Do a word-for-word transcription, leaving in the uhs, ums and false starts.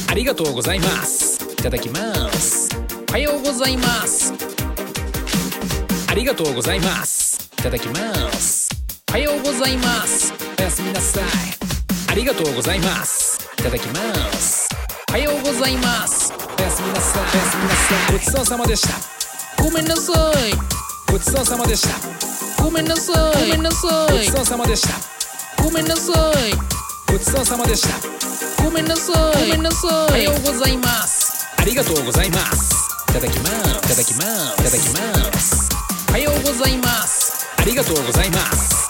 ありがとうございます。いただきます。おはようございます。ありがとうございます。いただきます。おはようございます。おやすみなさい。ありがとうございます。いただきます。おはようございます。おやすみなさい。おやすみなさい。ごちそうさまでした。ごめんなさい。ごちそうさまでした。ごめんなさい。ごめんなさい。ごちそうさまでした。ごめんなさい。ごちそうさまでした。ごめんなさい。ごめんなさい。おはようございます。ありがとうございます。いただきます。いただきます。いただきます。おはようございます。ありがとうございます。